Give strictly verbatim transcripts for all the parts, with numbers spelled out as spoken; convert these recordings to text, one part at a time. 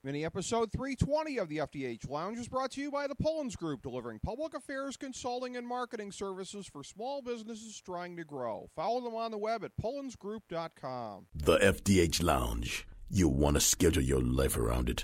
Mini-episode three twenty of the F D H Lounge is brought to you by the Pullins Group, delivering public affairs, consulting, and marketing services for small businesses trying to grow. Follow them on the web at pullins group dot com. The F D H Lounge. You want to schedule your life around it.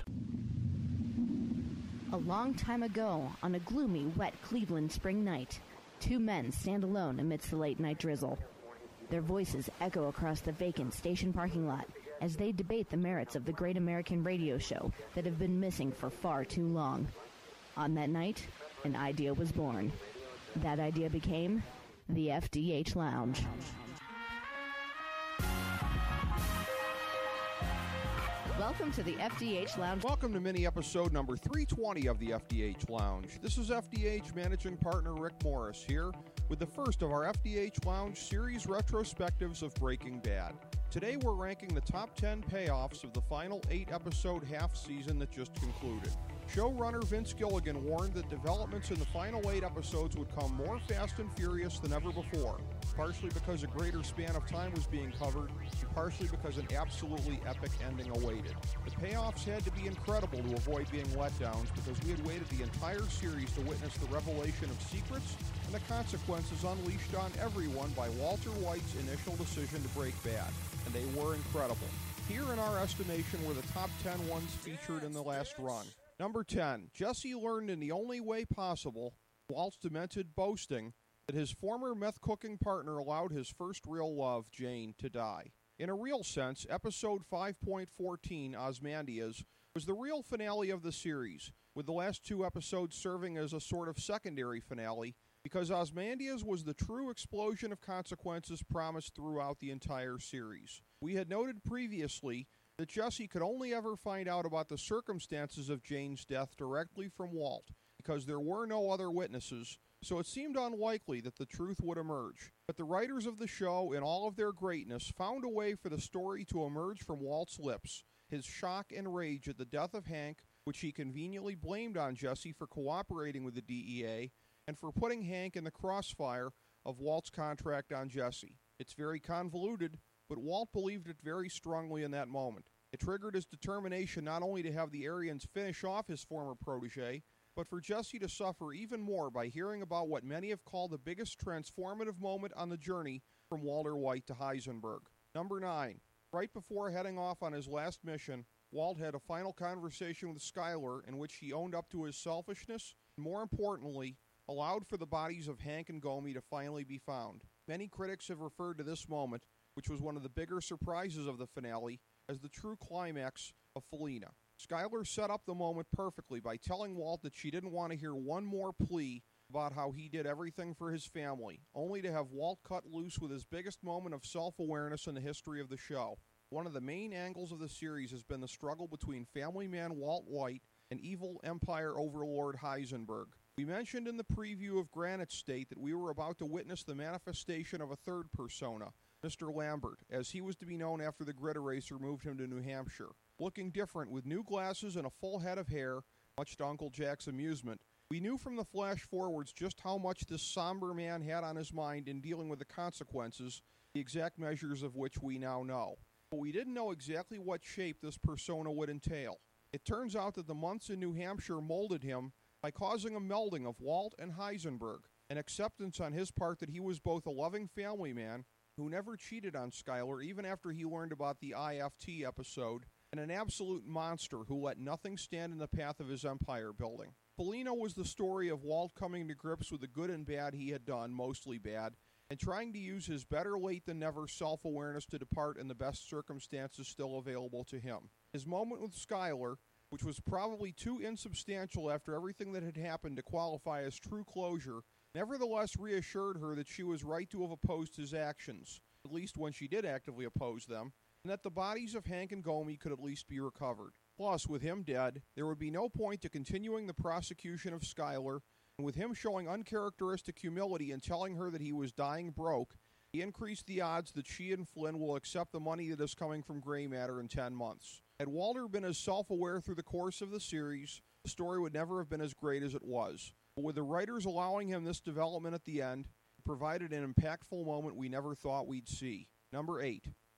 A long time ago, on a gloomy, wet Cleveland spring night, two men stand alone amidst the late-night drizzle. Their voices echo across the vacant station parking lot as they debate the merits of the great American radio show that have been missing for far too long. On that night, an idea was born. That idea became the F D H Lounge. Welcome to the F D H Lounge. Welcome to mini-episode number three twenty of the F D H Lounge. This is F D H Managing Partner Rick Morris here with the first of our F D H Lounge series retrospectives of Breaking Bad. Today we're ranking the top ten payoffs of the final eight-episode half-season that just concluded. Showrunner Vince Gilligan warned that developments in the final eight episodes would come more fast and furious than ever before, partially because a greater span of time was being covered, and partially because an absolutely epic ending awaited. The payoffs had to be incredible to avoid being letdowns because we had waited the entire series to witness the revelation of secrets and the consequences unleashed on everyone by Walter White's initial decision to break bad, and they were incredible. Here in our estimation were the top ten ones featured in the last run. Number ten, Jesse learned in the only way possible, Walt's demented boasting, that his former meth-cooking partner allowed his first real love, Jane, to die. In a real sense, episode five point fourteen, Ozymandias, was the real finale of the series, with the last two episodes serving as a sort of secondary finale, because Ozymandias was the true explosion of consequences promised throughout the entire series. We had noted previously that Jesse could only ever find out about the circumstances of Jane's death directly from Walt, because there were no other witnesses, so it seemed unlikely that the truth would emerge. But the writers of the show, in all of their greatness, found a way for the story to emerge from Walt's lips, his shock and rage at the death of Hank, which he conveniently blamed on Jesse for cooperating with the D E A, and for putting Hank in the crossfire of Walt's contract on Jesse. It's very convoluted, but Walt believed it very strongly in that moment. It triggered his determination not only to have the Aryans finish off his former protege, but for Jesse to suffer even more by hearing about what many have called the biggest transformative moment on the journey from Walter White to Heisenberg. Number nine. Right before heading off on his last mission, Walt had a final conversation with Skyler in which he owned up to his selfishness, and more importantly, allowed for the bodies of Hank and Gomi to finally be found. Many critics have referred to this moment, which was one of the bigger surprises of the finale, as the true climax of Felina. Skyler set up the moment perfectly by telling Walt that she didn't want to hear one more plea about how he did everything for his family, only to have Walt cut loose with his biggest moment of self-awareness in the history of the show. One of the main angles of the series has been the struggle between family man Walt White and evil Empire overlord Heisenberg. We mentioned in the preview of Granite State that we were about to witness the manifestation of a third persona, Mister Lambert, as he was to be known after the grid eraser moved him to New Hampshire. Looking different with new glasses and a full head of hair, much to Uncle Jack's amusement, we knew from the flash forwards just how much this somber man had on his mind in dealing with the consequences, the exact measures of which we now know. But we didn't know exactly what shape this persona would entail. It turns out that the months in New Hampshire molded him by causing a melding of Walt and Heisenberg, an acceptance on his part that he was both a loving family man who never cheated on Skyler even after he learned about the I F T episode, and an absolute monster who let nothing stand in the path of his empire building. Felina was the story of Walt coming to grips with the good and bad he had done, mostly bad, and trying to use his better late than never self-awareness to depart in the best circumstances still available to him. His moment with Skyler, which was probably too insubstantial after everything that had happened to qualify as true closure, nevertheless reassured her that she was right to have opposed his actions, at least when she did actively oppose them, and that the bodies of Hank and Gomi could at least be recovered. Plus, with him dead, there would be no point to continuing the prosecution of Skyler, and with him showing uncharacteristic humility and telling her that he was dying broke, he increased the odds that she and Flynn will accept the money that is coming from Gray Matter in ten months. Had Walter been as self-aware through the course of the series, the story would never have been as great as it was. But with the writers allowing him this development at the end, it provided an impactful moment we never thought we'd see. Number eight.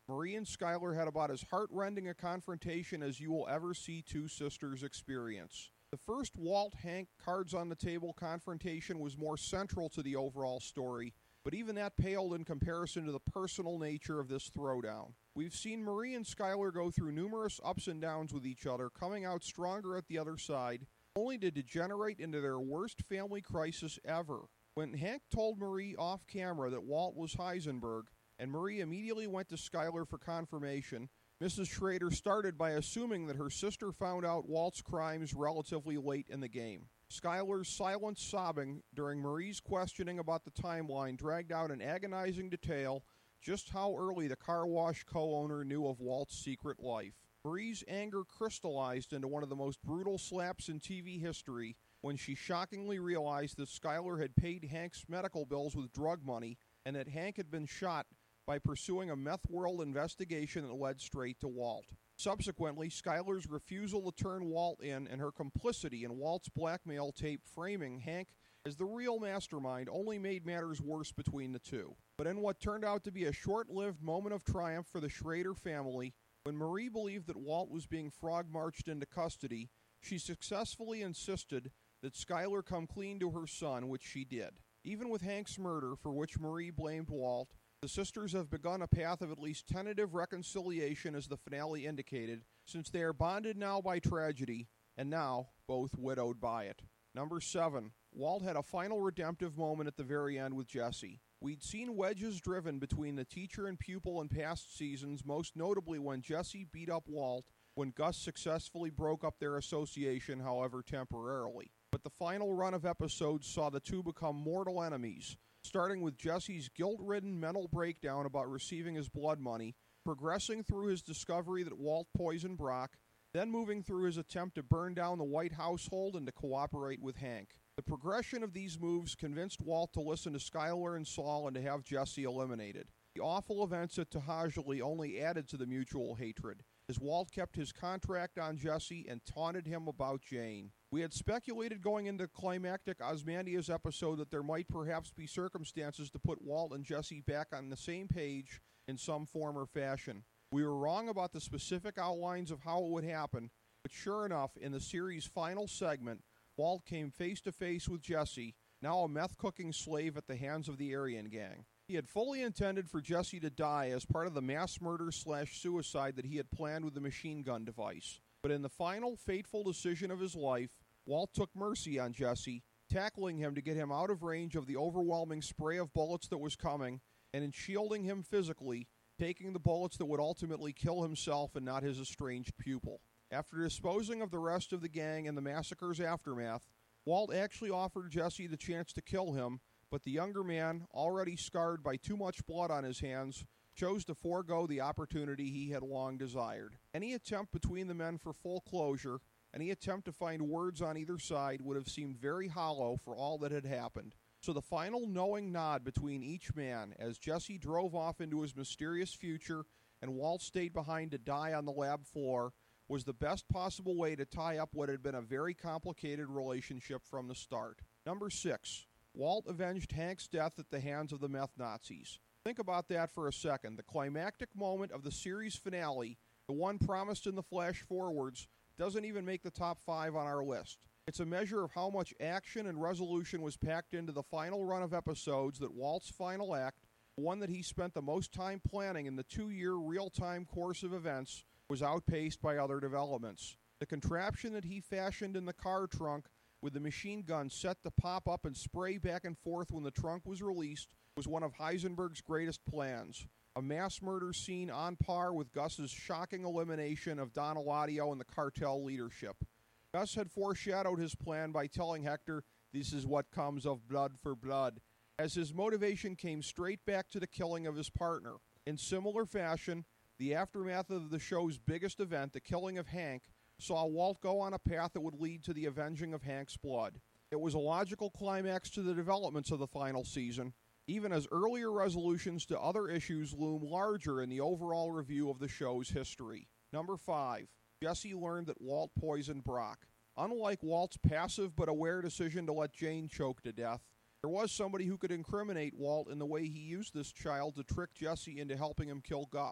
Marie and Skyler had about as heart-rending a confrontation as you will ever see two sisters experience. The first Walt-Hank cards-on-the-table confrontation was more central to the overall story, but even that paled in comparison to the personal nature of this throwdown. We've seen Marie and Skyler go through numerous ups and downs with each other, coming out stronger at the other side, only to degenerate into their worst family crisis ever. When Hank told Marie off camera that Walt was Heisenberg, and Marie immediately went to Skyler for confirmation, Missus Schrader started by assuming that her sister found out Walt's crimes relatively late in the game. Skyler's silent sobbing during Marie's questioning about the timeline dragged out in agonizing detail just how early the car wash co-owner knew of Walt's secret life. Marie's anger crystallized into one of the most brutal slaps in T V history when she shockingly realized that Skyler had paid Hank's medical bills with drug money and that Hank had been shot by pursuing a meth world investigation that led straight to Walt. Subsequently, Skyler's refusal to turn Walt in and her complicity in Walt's blackmail tape framing Hank as the real mastermind only made matters worse between the two. But in what turned out to be a short-lived moment of triumph for the Schrader family, when Marie believed that Walt was being frog-marched into custody, she successfully insisted that Skyler come clean to her son, which she did. Even with Hank's murder, for which Marie blamed Walt, the sisters have begun a path of at least tentative reconciliation, as the finale indicated, since they are bonded now by tragedy, and now both widowed by it. Number seven. Walt had a final redemptive moment at the very end with Jesse. We'd seen wedges driven between the teacher and pupil in past seasons, most notably when Jesse beat up Walt when Gus successfully broke up their association, however temporarily. But the final run of episodes saw the two become mortal enemies, starting with Jesse's guilt-ridden mental breakdown about receiving his blood money, progressing through his discovery that Walt poisoned Brock, then moving through his attempt to burn down the White household and to cooperate with Hank. The progression of these moves convinced Walt to listen to Skyler and Saul and to have Jesse eliminated. The awful events at Tahajali only added to the mutual hatred, as Walt kept his contract on Jesse and taunted him about Jane. We had speculated going into climactic Ozymandias episode that there might perhaps be circumstances to put Walt and Jesse back on the same page in some form or fashion. We were wrong about the specific outlines of how it would happen, but sure enough, in the series' final segment, Walt came face-to-face with Jesse, now a meth-cooking slave at the hands of the Aryan gang. He had fully intended for Jesse to die as part of the mass murder slash suicide that he had planned with the machine gun device. But in the final, fateful decision of his life, Walt took mercy on Jesse, tackling him to get him out of range of the overwhelming spray of bullets that was coming, and in shielding him physically, taking the bullets that would ultimately kill himself and not his estranged pupil. After disposing of the rest of the gang in the massacre's aftermath, Walt actually offered Jesse the chance to kill him, but the younger man, already scarred by too much blood on his hands, chose to forego the opportunity he had long desired. Any attempt between the men for full closure, any attempt to find words on either side would have seemed very hollow for all that had happened. So the final knowing nod between each man as Jesse drove off into his mysterious future and Walt stayed behind to die on the lab floor was the best possible way to tie up what had been a very complicated relationship from the start. Number six. Walt avenged Hank's death at the hands of the meth Nazis. Think about that for a second. The climactic moment of the series finale, the one promised in the flash forwards, doesn't even make the top five on our list. It's a measure of how much action and resolution was packed into the final run of episodes that Walt's final act, the one that he spent the most time planning in the two-year real-time course of events, was outpaced by other developments. The contraption that he fashioned in the car trunk with the machine gun set to pop up and spray back and forth when the trunk was released was one of Heisenberg's greatest plans. A mass murder scene on par with Gus's shocking elimination of Don Eladio and the cartel leadership. Gus had foreshadowed his plan by telling Hector, "This is what comes of blood for blood," as his motivation came straight back to the killing of his partner. In similar fashion, the aftermath of the show's biggest event, the killing of Hank, saw Walt go on a path that would lead to the avenging of Hank's blood. It was a logical climax to the developments of the final season, even as earlier resolutions to other issues loom larger in the overall review of the show's history. Number five. Jesse learned that Walt poisoned Brock. Unlike Walt's passive but aware decision to let Jane choke to death, there was somebody who could incriminate Walt in the way he used this child to trick Jesse into helping him kill Gus.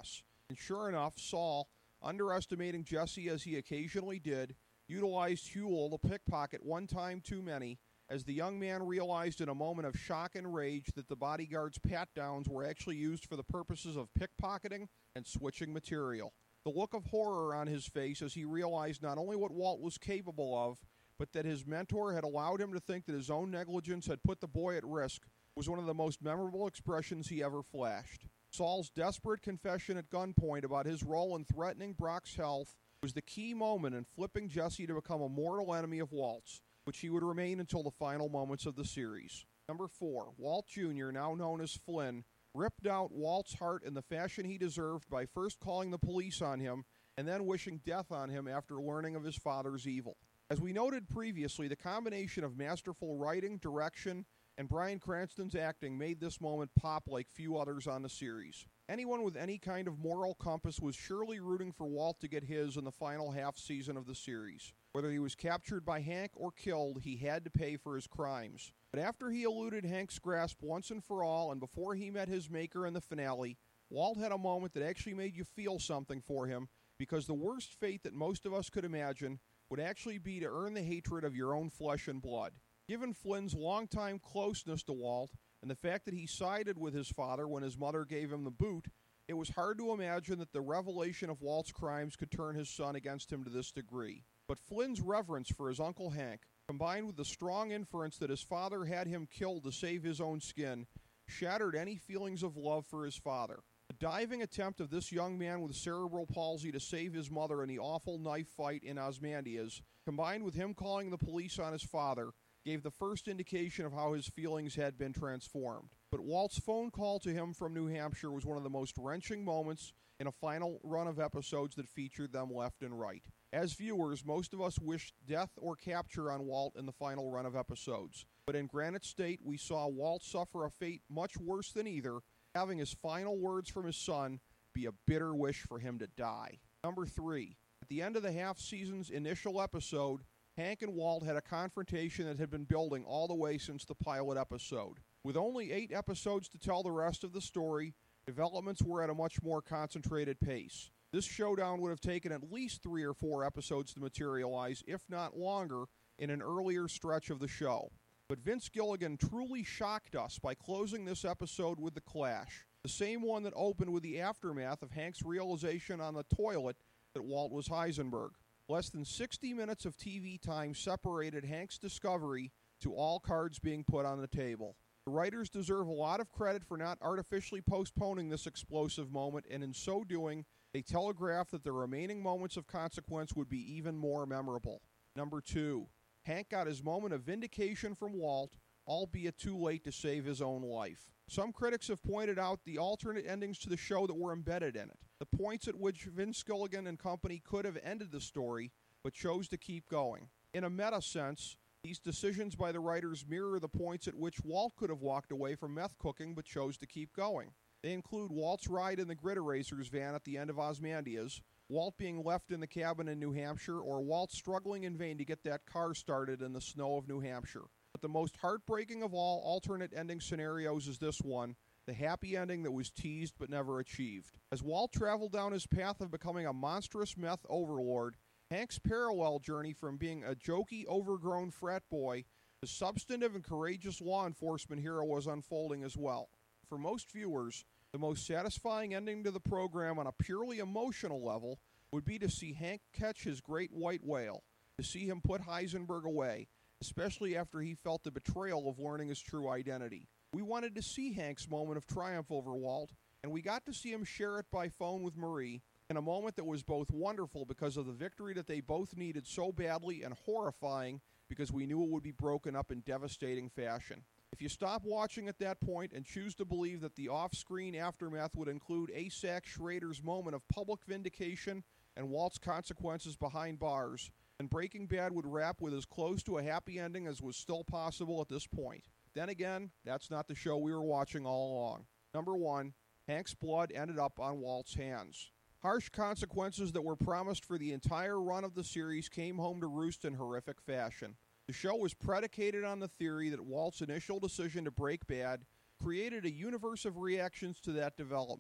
And sure enough, Saul, underestimating Jesse as he occasionally did, utilized Huel to pickpocket one time too many, as the young man realized in a moment of shock and rage that the bodyguard's pat-downs were actually used for the purposes of pickpocketing and switching material. The look of horror on his face as he realized not only what Walt was capable of, but that his mentor had allowed him to think that his own negligence had put the boy at risk was one of the most memorable expressions he ever flashed. Saul's desperate confession at gunpoint about his role in threatening Brock's health was the key moment in flipping Jesse to become a mortal enemy of Walt's, which he would remain until the final moments of the series. Number four, Walt Junior, now known as Flynn, ripped out Walt's heart in the fashion he deserved by first calling the police on him and then wishing death on him after learning of his father's evil. As we noted previously, the combination of masterful writing, direction, and Bryan Cranston's acting made this moment pop like few others on the series. Anyone with any kind of moral compass was surely rooting for Walt to get his in the final half season of the series. Whether he was captured by Hank or killed, he had to pay for his crimes. But after he eluded Hank's grasp once and for all, and before he met his maker in the finale, Walt had a moment that actually made you feel something for him, because the worst fate that most of us could imagine would actually be to earn the hatred of your own flesh and blood. Given Flynn's longtime closeness to Walt, and the fact that he sided with his father when his mother gave him the boot, it was hard to imagine that the revelation of Walt's crimes could turn his son against him to this degree. But Flynn's reverence for his Uncle Hank, combined with the strong inference that his father had him killed to save his own skin, shattered any feelings of love for his father. The diving attempt of this young man with cerebral palsy to save his mother in the awful knife fight in Ozymandias, combined with him calling the police on his father, gave the first indication of how his feelings had been transformed. But Walt's phone call to him from New Hampshire was one of the most wrenching moments in a final run of episodes that featured them left and right. As viewers, most of us wished death or capture on Walt in the final run of episodes. But in Granite State, we saw Walt suffer a fate much worse than either, having his final words from his son be a bitter wish for him to die. Number three, at the end of the half-season's initial episode, Hank and Walt had a confrontation that had been building all the way since the pilot episode. With only eight episodes to tell the rest of the story, developments were at a much more concentrated pace. This showdown would have taken at least three or four episodes to materialize, if not longer, in an earlier stretch of the show. But Vince Gilligan truly shocked us by closing this episode with the clash, the same one that opened with the aftermath of Hank's realization on the toilet that Walt was Heisenberg. Less than sixty minutes of T V time separated Hank's discovery to all cards being put on the table. The writers deserve a lot of credit for not artificially postponing this explosive moment, and in so doing, they telegraphed that the remaining moments of consequence would be even more memorable. Number two, Hank got his moment of vindication from Walt, albeit too late to save his own life. Some critics have pointed out the alternate endings to the show that were embedded in it, the points at which Vince Gilligan and company could have ended the story, but chose to keep going. In a meta sense, these decisions by the writers mirror the points at which Walt could have walked away from meth cooking but chose to keep going. They include Walt's ride in the Grid Erasers van at the end of Ozymandias, Walt being left in the cabin in New Hampshire, or Walt struggling in vain to get that car started in the snow of New Hampshire. But the most heartbreaking of all alternate ending scenarios is this one, the happy ending that was teased but never achieved. As Walt traveled down his path of becoming a monstrous meth overlord, Hank's parallel journey from being a jokey, overgrown frat boy to substantive and courageous law enforcement hero was unfolding as well. For most viewers, the most satisfying ending to the program on a purely emotional level would be to see Hank catch his great white whale, to see him put Heisenberg away, especially after he felt the betrayal of learning his true identity. We wanted to see Hank's moment of triumph over Walt, and we got to see him share it by phone with Marie, in a moment that was both wonderful because of the victory that they both needed so badly, and horrifying because we knew it would be broken up in devastating fashion. If you stop watching at that point and choose to believe that the off-screen aftermath would include Asac Schrader's moment of public vindication and Walt's consequences behind bars, then Breaking Bad would wrap with as close to a happy ending as was still possible at this point. Then again, that's not the show we were watching all along. Number one, Hank's blood ended up on Walt's hands. Harsh consequences that were promised for the entire run of the series came home to roost in horrific fashion. The show was predicated on the theory that Walt's initial decision to break bad created a universe of reactions to that development.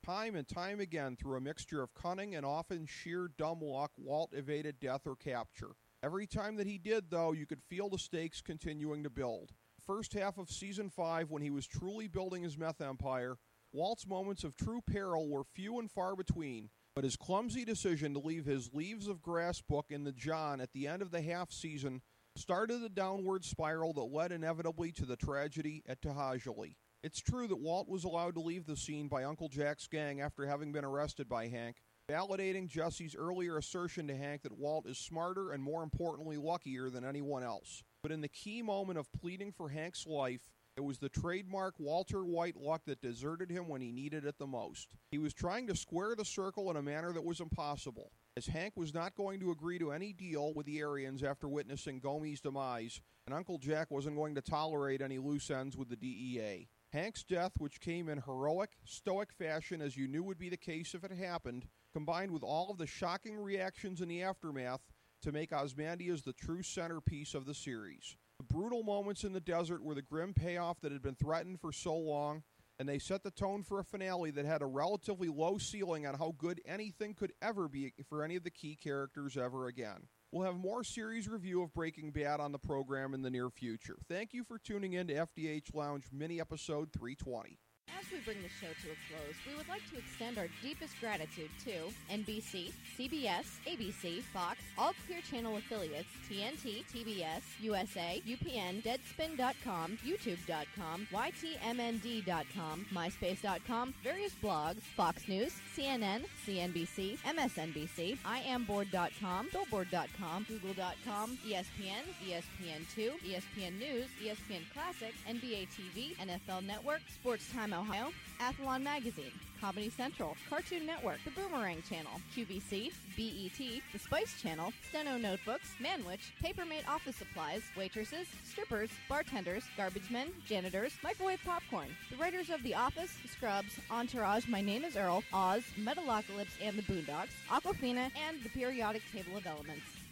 Time and time again, through a mixture of cunning and often sheer dumb luck, Walt evaded death or capture. Every time that he did, though, you could feel the stakes continuing to build. First half of Season five, when he was truly building his meth empire, Walt's moments of true peril were few and far between, but his clumsy decision to leave his Leaves of Grass book in the John at the end of the half season started the downward spiral that led inevitably to the tragedy at Tahajali. It's true that Walt was allowed to leave the scene by Uncle Jack's gang after having been arrested by Hank, validating Jesse's earlier assertion to Hank that Walt is smarter and, more importantly, luckier than anyone else. But in the key moment of pleading for Hank's life, it was the trademark Walter White luck that deserted him when he needed it the most. He was trying to square the circle in a manner that was impossible, as Hank was not going to agree to any deal with the Aryans after witnessing Gomey's demise, and Uncle Jack wasn't going to tolerate any loose ends with the D E A. Hank's death, which came in heroic, stoic fashion as you knew would be the case if it happened, combined with all of the shocking reactions in the aftermath to make Ozymandias the true centerpiece of the series. The brutal moments in the desert were the grim payoff that had been threatened for so long, and they set the tone for a finale that had a relatively low ceiling on how good anything could ever be for any of the key characters ever again. We'll have more series review of Breaking Bad on the program in the near future. Thank you for tuning in to F D H Lounge Mini Episode three twenty. As we bring the show to a close, we would like to extend our deepest gratitude to N B C, C B S, A B C, Fox, all Clear Channel affiliates, T N T, T B S, U S A, U P N, Deadspin dot com, YouTube dot com, Y T M N D dot com, MySpace dot com, various blogs, Fox News, C N N, C N B C, M S N B C, I am board dot com, Billboard dot com, Google dot com, E S P N, E S P N two, E S P N News, E S P N Classic, N B A T V, N F L Network, Sports Time Ohio, Athlon Magazine, Comedy Central, Cartoon Network, The Boomerang Channel, Q V C, B E T, The Spice Channel, Steno Notebooks, Manwich, Papermate Office Supplies, waitresses, strippers, bartenders, garbage men, janitors, microwave popcorn, the writers of The Office, Scrubs, Entourage, My Name is Earl, Oz, Metalocalypse and the Boondocks, Aquafina, and the Periodic Table of Elements.